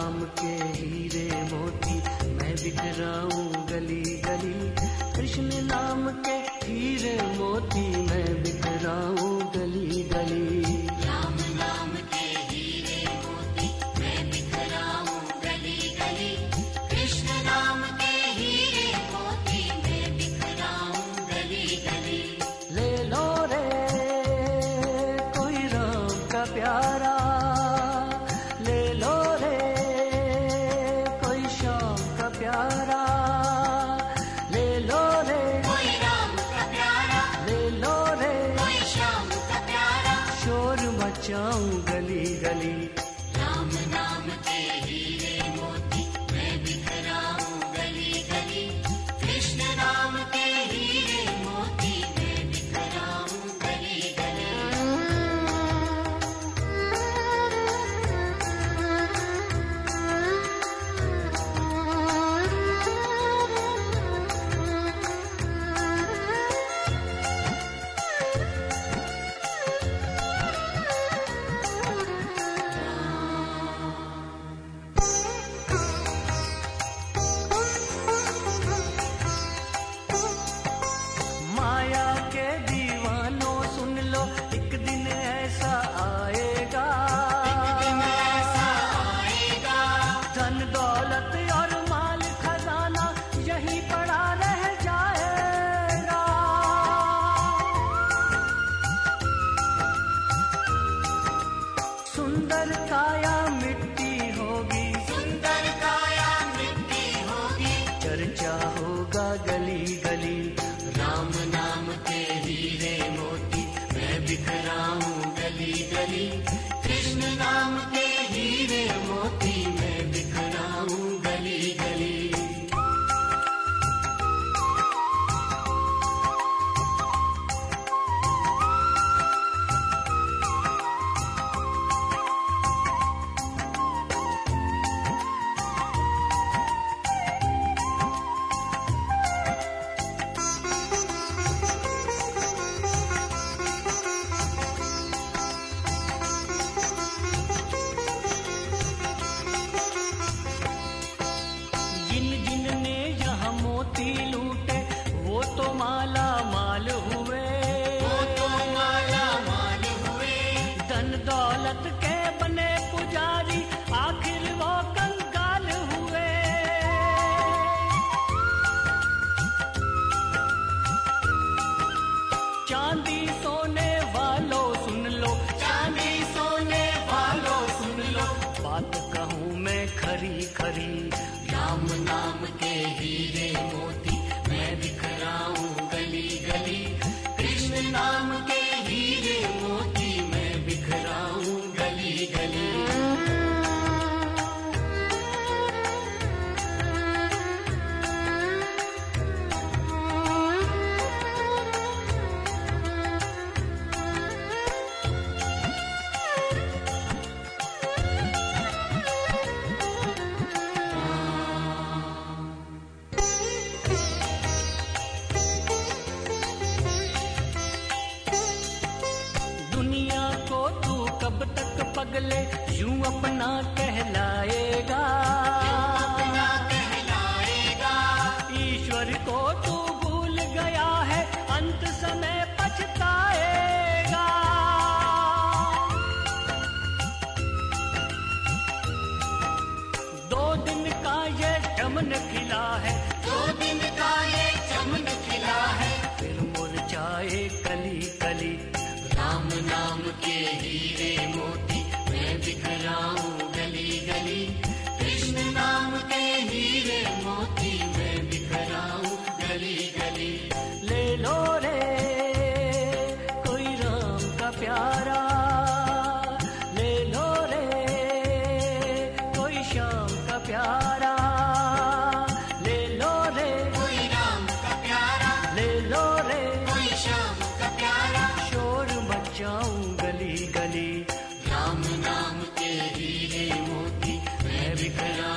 नाम के हीरे मोती मैं बिखराऊं गली गली। कृष्ण नाम के हीरे मोती मैं बिखराऊं गली गली। राम नाम के हीरे मोती मैं बिखराऊं गली गली। कृष्ण नाम के हीरे मोती मैं बिखराऊं गली गली। ले लो रे कोई राम का प्यारा, ले लो रे कोई श्याम का प्यारा, ले लो रे कोई राम का प्यारा, ले लो रे कोई श्याम का प्यारा। शोर मचाऊं गली गली। राम नाम के हीरे मोती मैं बिखराऊं गली गली। कृष्ण नाम के हीरे मोती मैं बिखराऊं गली गली। माया के दीवानों सुन लो, एक दिन ऐसा आएगा, एक दिन ऐसा आएगा। धन दौलत और माल खजाना यहीं पड़ा रह जाएगा। सुंदर काया मिट्टी होगी, सुंदर काया मिट्टी होगी। चर्चा होगा गली गली। राम नाम के हीरे मोती मैं बिखराऊं गली गली। कृष्ण नाम के हीरे मोती मैं बिखराऊं गली गली। जिन जिन ने यहाँ मोती लूटे वो तो माला माल हुए, वो तो माला माल हुए। धन दौलत के बने पुजारी आखिर वो कंगाल हुए। चांदी सोने वालों सुन लो, चांदी सोने वालों सुन लो। बात कहूँ मैं खरी खरी। राम नाम के हीरे मोती मैं बिखराऊं गली गली। कृष्ण नाम के हीरे मोती मैं बिखराऊं गली गली। दुनिया को तू कब तक पगले यूं अपना कहलाएगा, अपना कहलाएगा। ईश्वर को तू भूल गया है अंत समय पछताएगा। दो दिन का ये चमन खिला है, दो दिन का ये चमन खिला है। फिर मुरझाए कली कली। राम नाम के हीरे मोती मैं बिखराऊं गली गली। कृष्ण नाम के हीरे मोती मैं बिखराऊं गली गली। ले लो रे कोई राम का प्यारा, ले लो रे कोई श्याम का प्यारा, ले लो रे कोई राम का प्यारा, ले लो रे कोई श्याम का प्यारा। शोर मचाऊं गली गली। राम नाम के हीरे मोती मैं बिखराऊं